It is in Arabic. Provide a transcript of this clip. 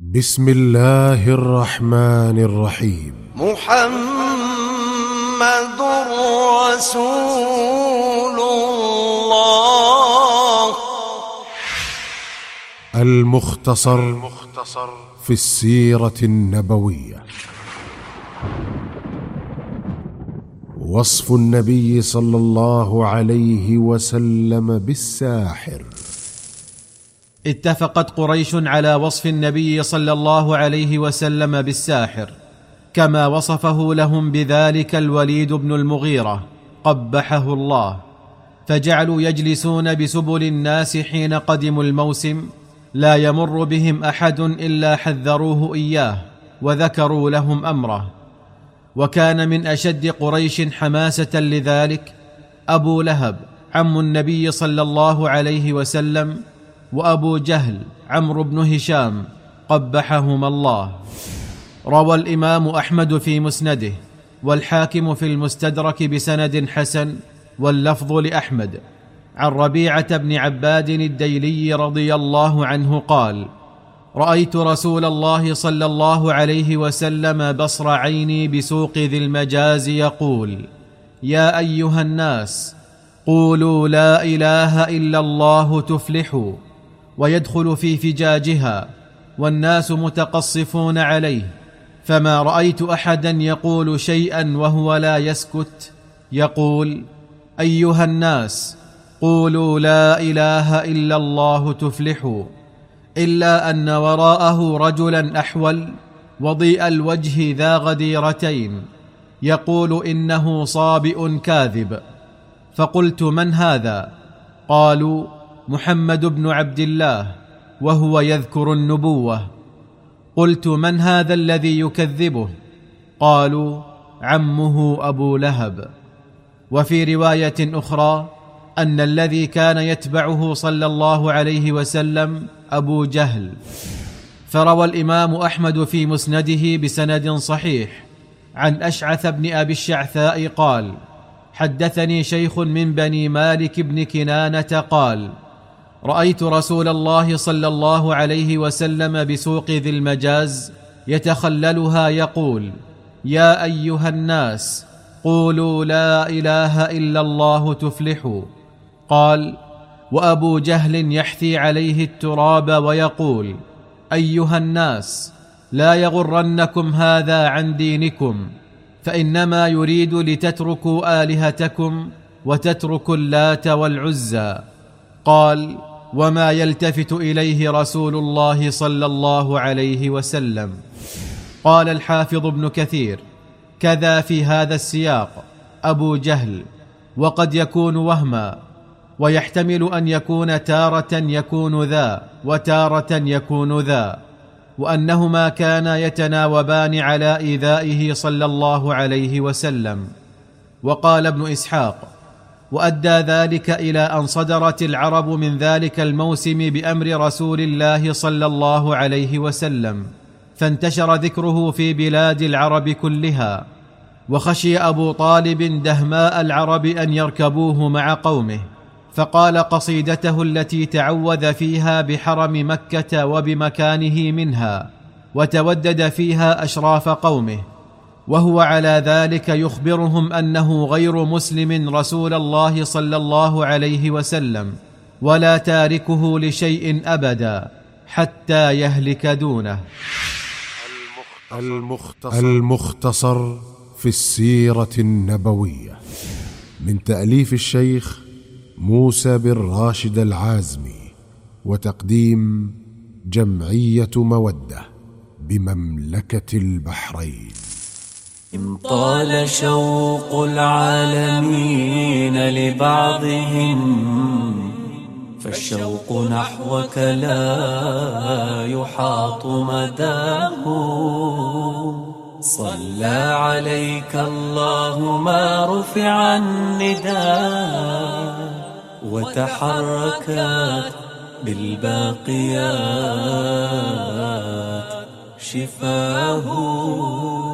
بسم الله الرحمن الرحيم. محمد رسول الله. المختصر في السيرة النبوية. وصف النبي صلى الله عليه وسلم بالساحر. اتفقت قريش على وصف النبي صلى الله عليه وسلم بالساحر، كما وصفه لهم بذلك الوليد بن المغيرة قبحه الله، فجعلوا يجلسون بسبل الناس حين قدموا الموسم، لا يمر بهم أحد إلا حذروه إياه وذكروا لهم أمره. وكان من أشد قريش حماسة لذلك أبو لهب عم النبي صلى الله عليه وسلم، وأبو جهل عمرو بن هشام قبحهما الله. روى الإمام أحمد في مسنده والحاكم في المستدرك بسند حسن واللفظ لأحمد عن ربيعة بن عباد الديلي رضي الله عنه قال: رأيت رسول الله صلى الله عليه وسلم بصر عيني بسوق ذي المجاز يقول: يا أيها الناس قولوا لا إله إلا الله تفلحوا، ويدخل في فجاجها والناس متقصفون عليه، فما رأيت أحدا يقول شيئا وهو لا يسكت، يقول: أيها الناس قولوا لا إله إلا الله تفلحوا، إلا أن وراءه رجلا أحول وضيء الوجه ذا غديرتين يقول إنه صابئ كاذب. فقلت: من هذا؟ قالوا: محمد بن عبد الله، وهو يذكر النبوة. قلت: من هذا الذي يكذبه؟ قالوا: عمه أبو لهب. وفي رواية أخرى أن الذي كان يتبعه صلى الله عليه وسلم أبو جهل. فروى الإمام أحمد في مسنده بسند صحيح عن أشعث بن أبي الشعثاء قال: حدثني شيخ من بني مالك بن كنانة قال: رأيت رسول الله صلى الله عليه وسلم بسوق ذي المجاز يتخللها يقول: يا أيها الناس قولوا لا إله إلا الله تفلحوا. قال: وأبو جهل يحثي عليه التراب ويقول: أيها الناس لا يغرنكم هذا عن دينكم، فإنما يريد لتتركوا آلهتكم وتتركوا اللات والعزى. قال: وما يلتفت إليه رسول الله صلى الله عليه وسلم. قال الحافظ ابن كثير: كذا في هذا السياق أبو جهل، وقد يكون وهما، ويحتمل أن يكون تارة يكون ذا وتارة يكون ذا، وأنهما كانا يتناوبان على إيذائه صلى الله عليه وسلم. وقال ابن إسحاق: وأدى ذلك إلى أن صدرت العرب من ذلك الموسم بأمر رسول الله صلى الله عليه وسلم، فانتشر ذكره في بلاد العرب كلها، وخشي أبو طالب دهماء العرب أن يركبوه مع قومه، فقال قصيدته التي تعوذ فيها بحرم مكة وبمكانه منها، وتودد فيها أشراف قومه، وهو على ذلك يخبرهم أنه غير مسلم رسول الله صلى الله عليه وسلم، ولا تاركه لشيء أبدا حتى يهلك دونه. المختصر في السيرة النبوية، من تأليف الشيخ موسى بن راشد العازمي، وتقديم جمعية مودة بمملكة البحرين. إن طال شوق العالمين لبعضهم، فالشوق نحوك لا يحاط مداه. صلى عليك الله ما رفع النداء، وتحركت بالباقيات شفاه.